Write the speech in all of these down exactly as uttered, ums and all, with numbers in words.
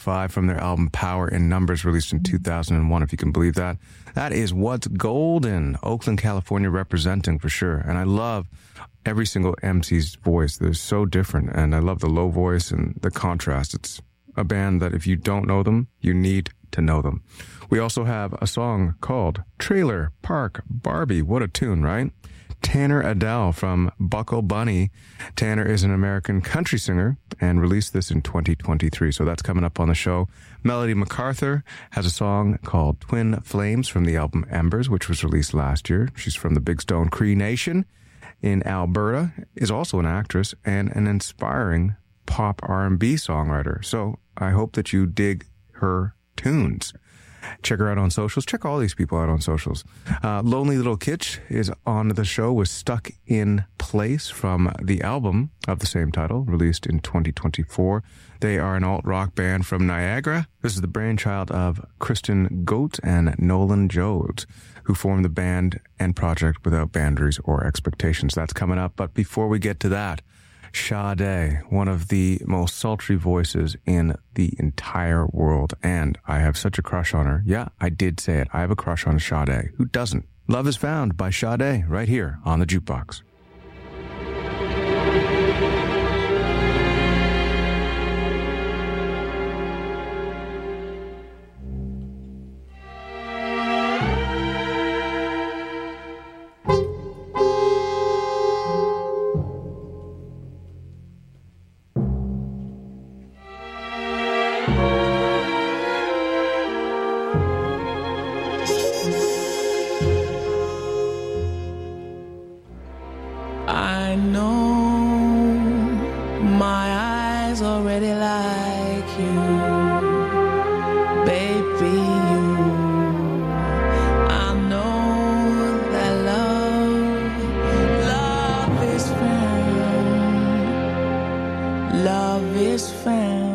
Five from their album Power in Numbers, released in two thousand one, if you can believe that. That is What's Golden, Oakland, California representing for sure. And I love every single M C's voice. They're so different, and I love the low voice and the contrast. It's a band that if you don't know them, you need to know them. We also have a song called Trailer Park Barbie. What a tune, right? Tanner Adell from Buckle Bunny. Tanner is an American country singer and released this in twenty twenty-three, so that's coming up on the show. Melody MacArthur has a song called Twin Flames from the album Embers, which was released last year. She's from the Big Stone Cree Nation in Alberta, is also an actress and an inspiring pop R and B songwriter. So I hope that you dig her tunes. Check her out on socials. Check all these people out on socials. Uh, Lonely Little Kitsch is on the show with Stuck in Place from the album of the same title, released in twenty twenty-four. They are an alt-rock band from Niagara. This is the brainchild of Kristen Goat and Nolan Jodes, who formed the band and project without boundaries or expectations. That's coming up. But before we get to that, Sade, one of the most sultry voices in the entire world. And I have such a crush on her. Yeah, I did say it. I have a crush on Sade. Who doesn't? Love is Found by Sade right here on the Jukebox. I know my eyes already like you, baby, you. I know that love, love is found, love is found.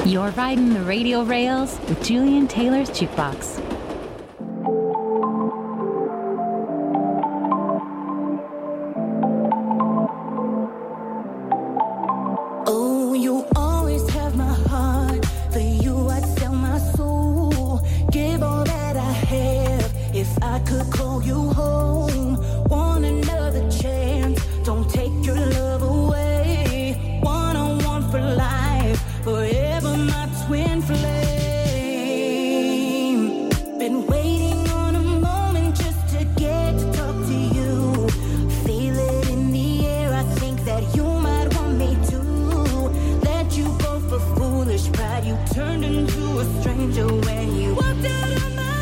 You're riding the radio rails with Julian Taylor's Jukebox. Oh, you always have my heart. For you, I'd sell my soul. Give all that I have if I could call you home. Want another chance? Don't take your love away. One on one for life, forever my twin flame. Been waiting on a moment just to get to talk to you. Feel it in the air, I think that you might want me to. Let you go for foolish pride. You turned into a stranger when you walked out of my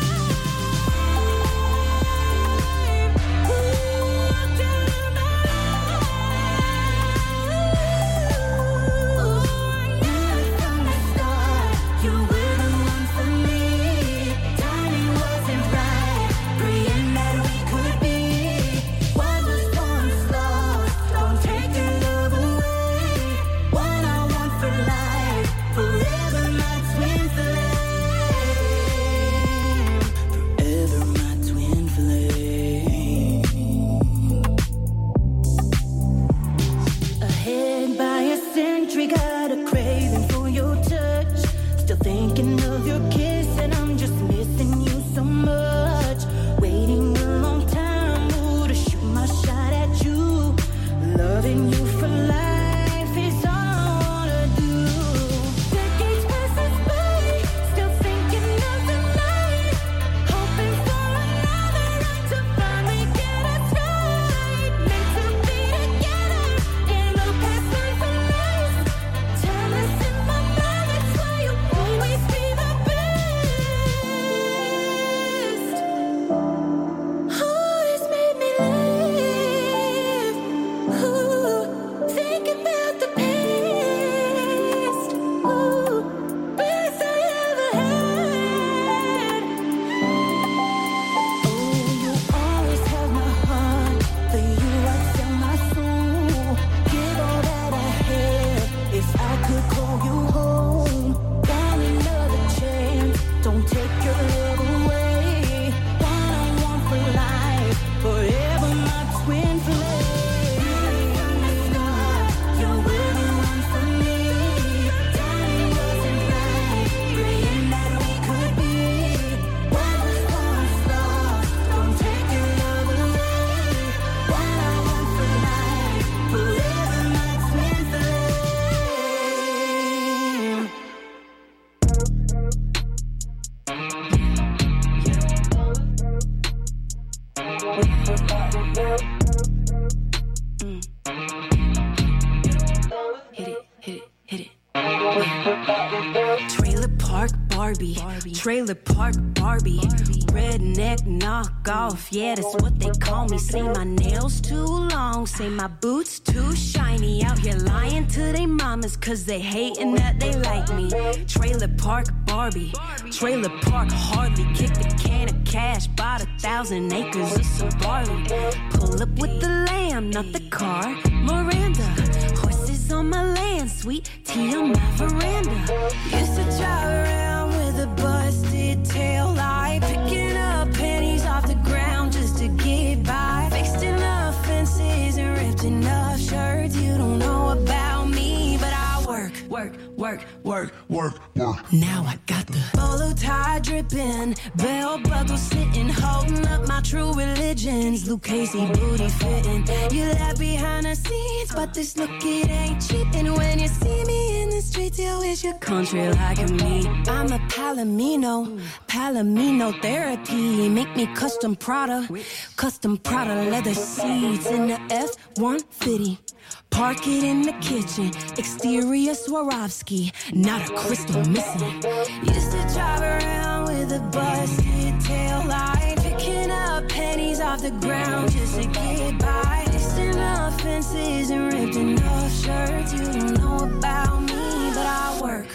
Trailer Park Barbie, Barbie. Redneck knockoff, yeah, that's what they call me. Say my nails too long, say my boots too shiny. Out here lying to they mamas, cause they hating that they like me. Trailer Park Barbie, Trailer Park Harley. Kick the can of cash, bought a thousand acres of some barley. Pull up with the lamb, not the car, Miranda. Horses on my land, sweet tea on my veranda. Used to drive around with a busted tail light, picking up pennies off the ground just to get by. Fixed enough fences and ripped enough shirts. You don't know about me, but I work, work, work, work, work, work. Now I got the bolo tie dripping, bell buckle sitting, holding up my true religions. Lucchese booty fitting. You left behind the scenes, but this look it ain't cheap. And when you see me in the streets, you wish your country like me. I'm a Palomino, Palomino therapy. Make me custom Prada, custom Prada leather seats in the F one fifty. Park it in the kitchen, exterior Swarovski, not a crystal missing. Used to drive around with a busted tail light, picking up pennies off the ground just to get by. Fixed enough fences and ripped enough shirts. You don't know about me, but I work,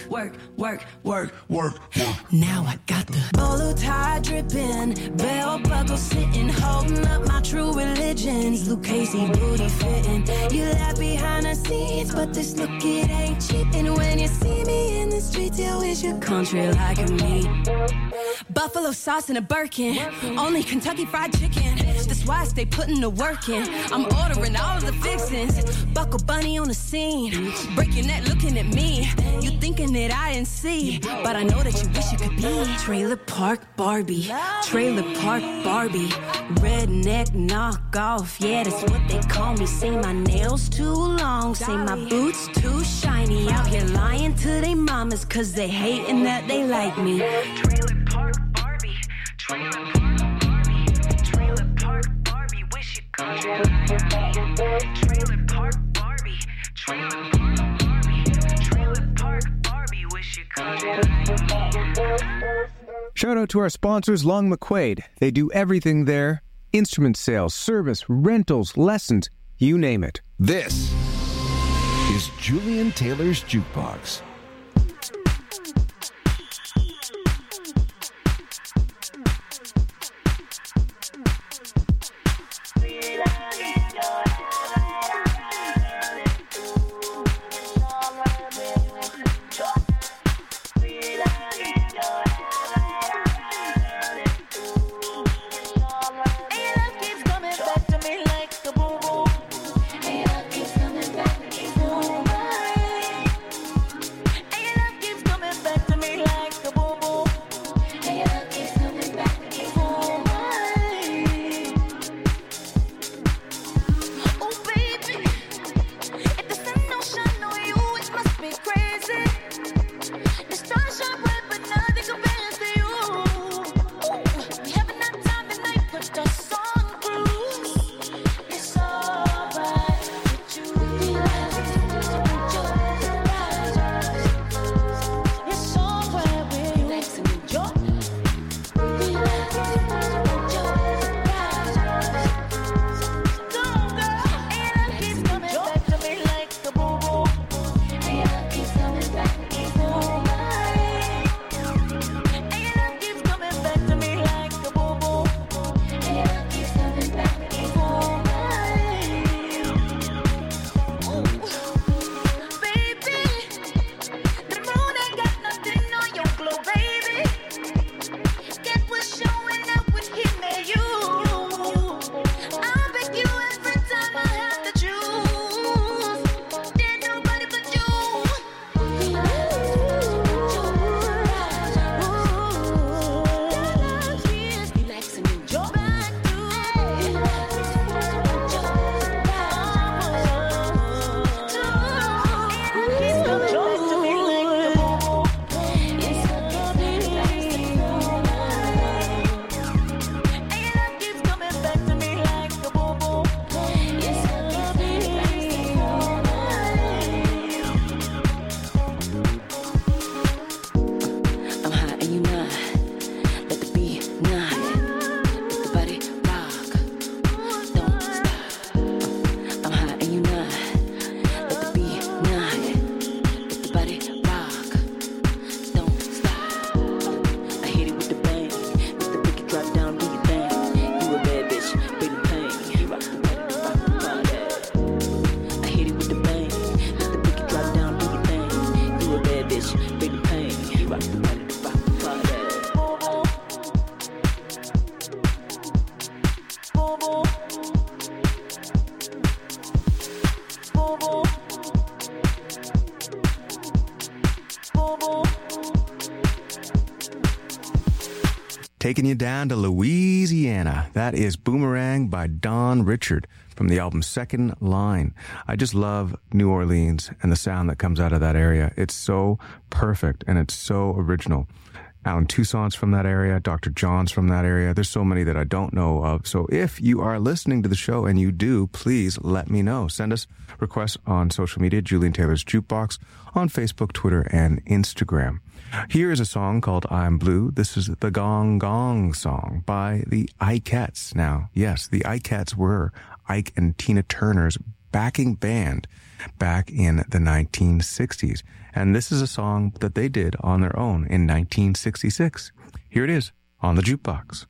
work, work, work, work, work. Now I got the bolo tie dripping, belt buckle sitting, holding up my true religions. Lucchese booty fitting. You laugh behind the scenes, but this look it ain't cheap. And when you see me in the streets, you wish your country like me. Buffalo sauce in a Birkin, only Kentucky Fried Chicken. That's why I stay putting the work in. I'm ordering all of the fixings. Buckle bunny on the scene, breaking that, looking at me. You thinking that I didn't see, but I know that you wish you could be. Trailer Park Barbie, Trailer Park Barbie, redneck knockoff. Yeah, that's what they call me. Say my nails too long, say my boots too shiny. Out here lying to they mamas, cause they hating that they like me. Trailer Park Barbie, Trailer Park Barbie, Trailer Park Barbie, wish you could. Trailer Park Barbie, Trailer Park Barbie, Trailer Park Barbie, wish you could. Shout out to our sponsors, Long McQuaid. They do everything there. Instrument sales, service, rentals, lessons, you name it. This is Julian Taylor's Jukebox. Taking you down to Louisiana. That is Boomerang by Don Richard from the album Second Line. I just love New Orleans and the sound that comes out of that area. It's so perfect and it's so original. Alan Toussaint's from that area. Doctor John's from that area. There's so many that I don't know of. So if you are listening to the show and you do, please let me know. Send us requests on social media, Julian Taylor's Jukebox, on Facebook, Twitter, and Instagram. Here is a song called I'm Blue. This is the Gong Gong song by the Ikettes. Now, yes, the Ikettes were Ike and Tina Turner's backing band back in the nineteen sixties. And this is a song that they did on their own in nineteen sixty-six. Here it is on the Jukebox.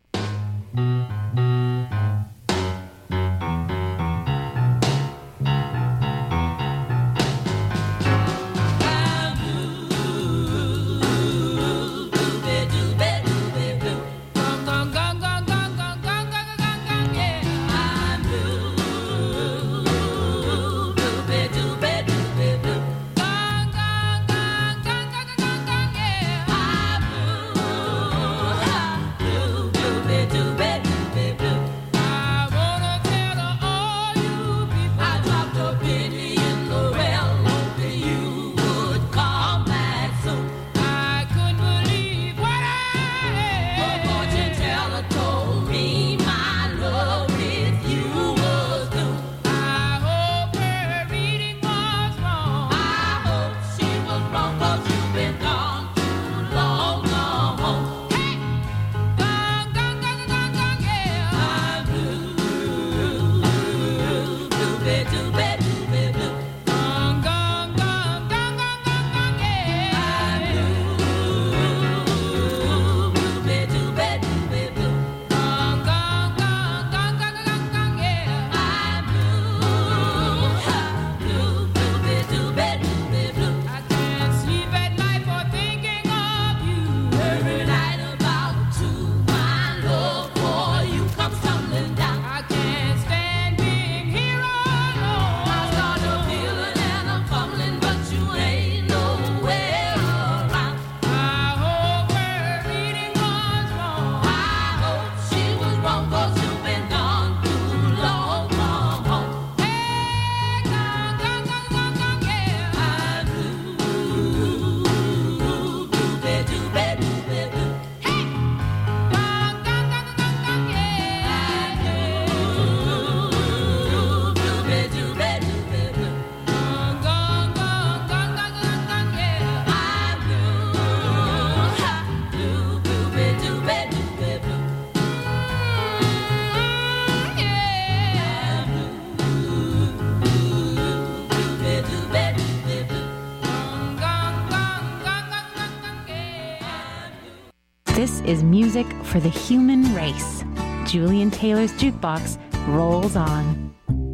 This is music for the human race. Julian Taylor's Jukebox rolls on.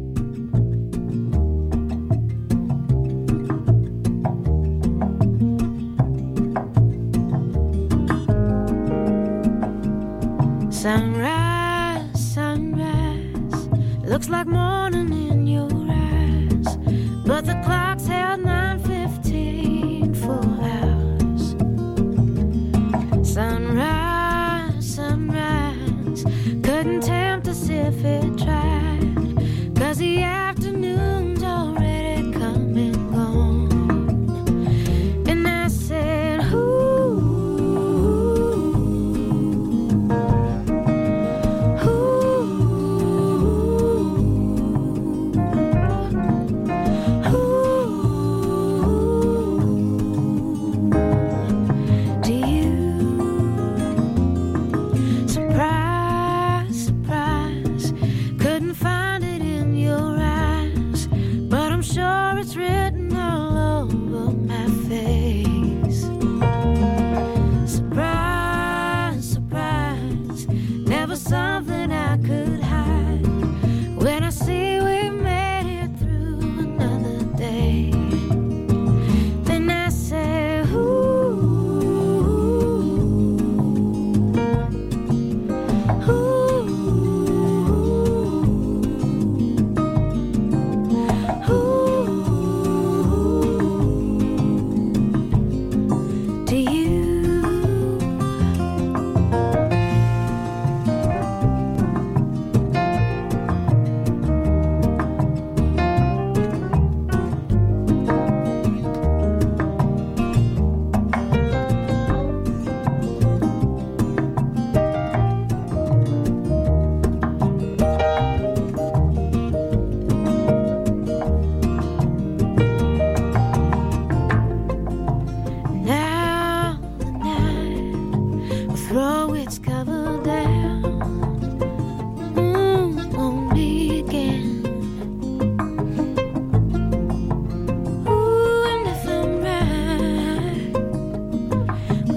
Sunrise, sunrise, looks like morning in your eyes, but the clock's held nine fifteen for hours. Sunrise, sunrise, couldn't tempt us if it tried, 'cause the afternoon's already come and gone. And I said, ooh, ooh, ooh.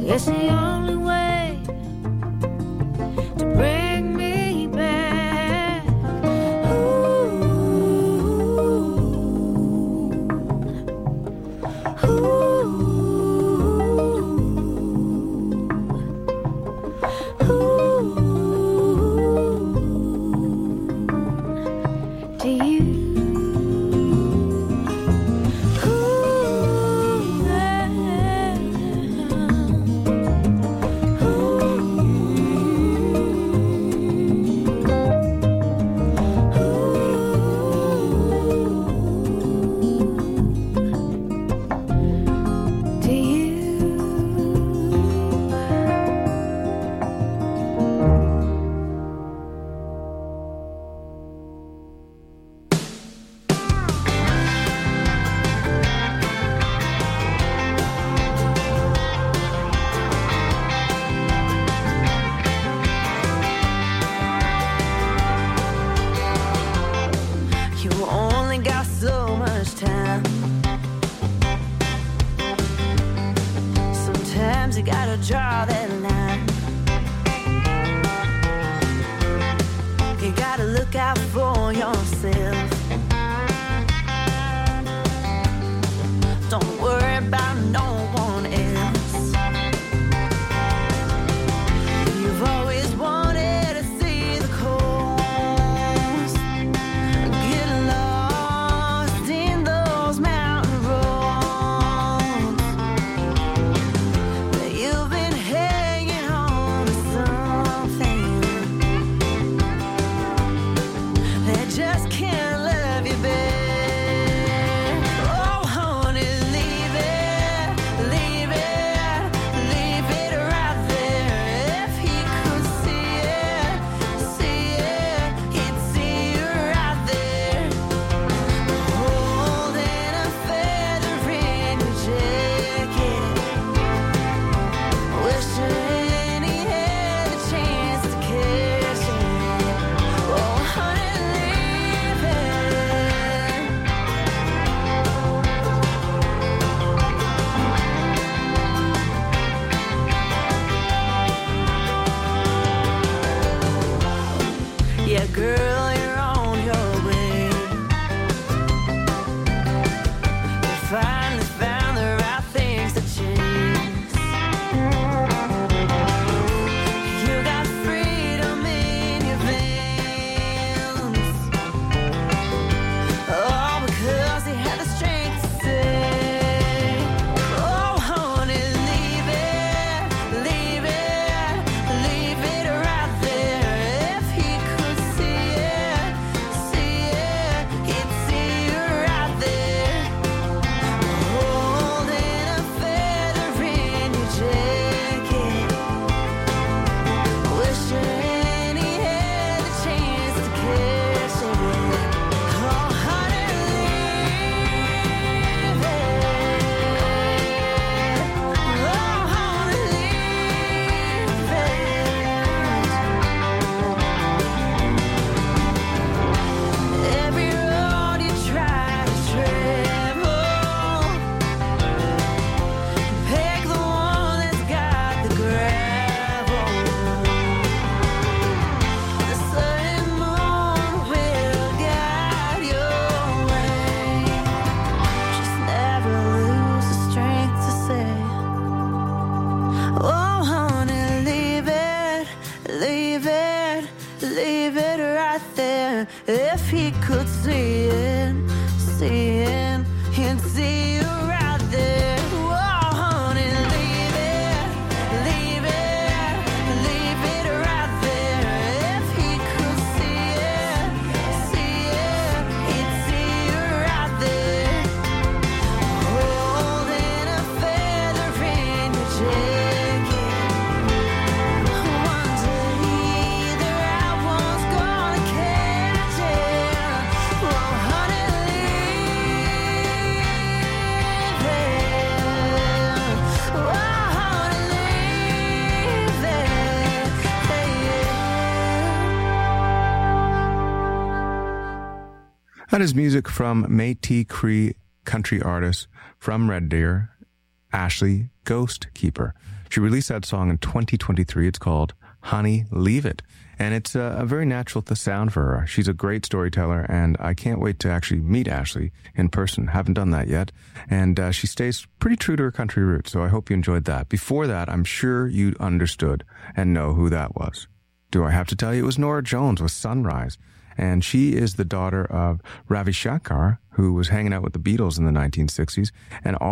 It's the only way to bring me back. Ooh, ooh, ooh. Do you? Draw that line. You gotta look out for yourself. Don't worry about no one else. You've always wanted to see the coast, get lost in those mountain roads. But you've been hanging on to something that just can't love you back. Oh, honey, leave it, leave it, leave it right there. If he could see it, see it, he'd see you right there. Holding a feather in your jacket, wishing he had a chance to catch it. Oh, honey, leave it. Yeah, girl, you're on your way. You finally found the right things to chase. You got freedom in your veins. Oh, because he had the strength to say, oh, honey, leave it, leave it, leave it right there. If he could see it, see it, he'd see you right there. Holding a feather in your jacket, wishing he had the chance to catch it. Oh, honey, leave it. Oh, honey, leave it. Every road you try to travel, pick the one that's got the gravel. The sun and moon will guide your way. Just never lose the strength to say, oh, honey, leave it, leave it, leave it right there. If he could see it, see it, he'd see you right there. Oh, honey, leave it, leave it, leave it right there. If he could see it, see it, he'd see you right there. Holding a feather in your jacket. One day the right one's gonna catch it. Oh, honey, leave it. Oh, honey, leave it. That is music from Métis Cree country artist from Red Deer, Ashley Ghost Keeper. She released that song in twenty twenty-three. It's called Honey, Leave It. And it's a, a very natural th- sound for her. She's a great storyteller, and I can't wait to actually meet Ashley in person. Haven't done that yet. And uh, she stays pretty true to her country roots, so I hope you enjoyed that. Before that, I'm sure you understood and know who that was. Do I have to tell you? It was Norah Jones with Sunrise. And she is the daughter of Ravi Shankar, who was hanging out with the Beatles in the nineteen sixties, and all